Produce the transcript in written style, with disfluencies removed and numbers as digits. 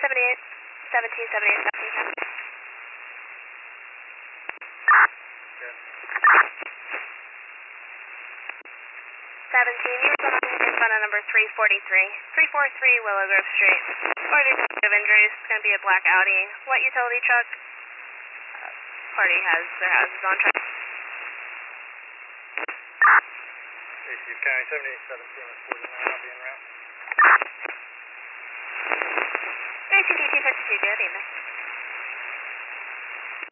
78, 17, 78, 17. 17, you're in front of number 343. 343 Willow Grove Street. Party of injuries. It's going to be a black Audi. What utility truck? Party has their houses on track. AC County 78, 17, 49, I'll be en route. ACD 252, good evening.